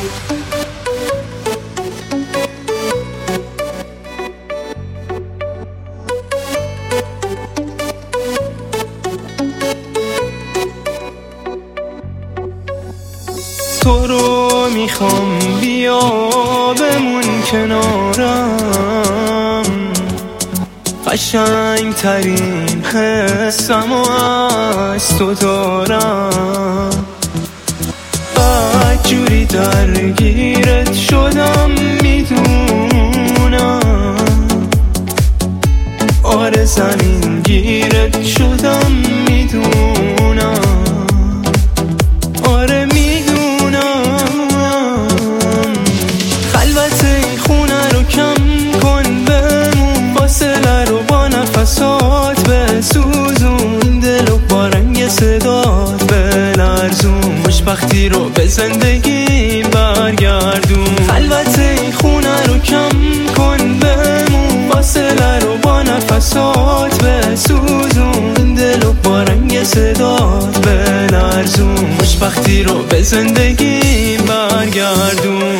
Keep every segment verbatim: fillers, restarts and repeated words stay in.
تو رو میخوام بیا بمون کنارم، قشنگ ترین حسم و از تو دارم. بدجوری درگیرت شدم میدونم، آره زمین گیرت شدم میدونم، آره میدونم. خلوت این خونه رو کم کن بمون، فاصله رو با نفسات بسوزون، دل و با رنگ صدات بلرزون، خوشبختی رو به زندگی برگردون. خلوت این خونه رو کم کن بمون، فاصله رو با نفسات بسوزون، دل و با رنگ صدات بلرزون، خوشبختی رو به زندگی برگردون.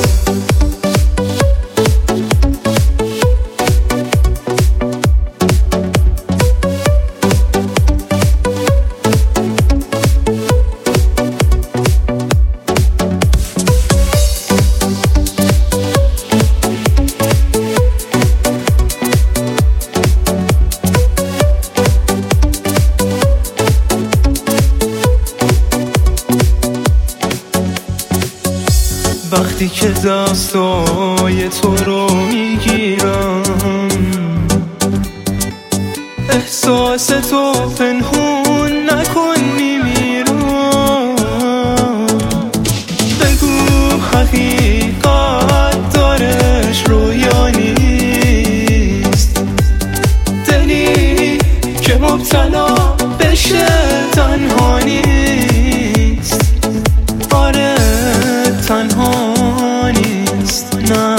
وقتی که دستای تو رو میگیرم، احساس تو پنهون نکن میمیرم. بگو حقیقت دارش رویا نیست، دلی که مبتلا بشه تنها نیست، آره تنها نیست، نه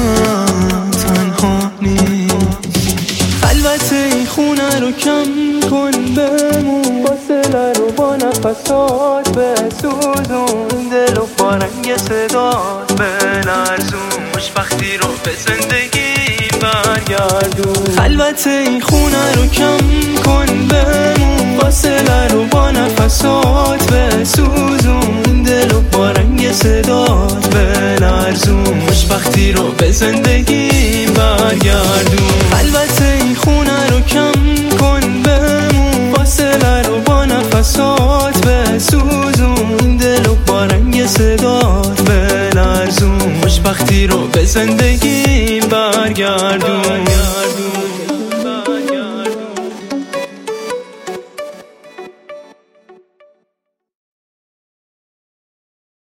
تنها نیست. خلوت این خونه رو کم کن بمون، فاصله رو با نفسات بسوزون، دل و با رنگ صدات بلرزون، خوشبختی رو به زندگی برگردون. خلوت این خونه رو کم کن بمون، فاصله رو با نفسات بسوزون، دل و با رنگ صدات بلرزون، خوشبختی رو به زندگی برگردون. خلوت این خونه رو کم کن بمون، فاصله رو با نفسات بسوزون، دل و با رنگ صدات بلرزون، خوشبختی رو به زندگی برگردون.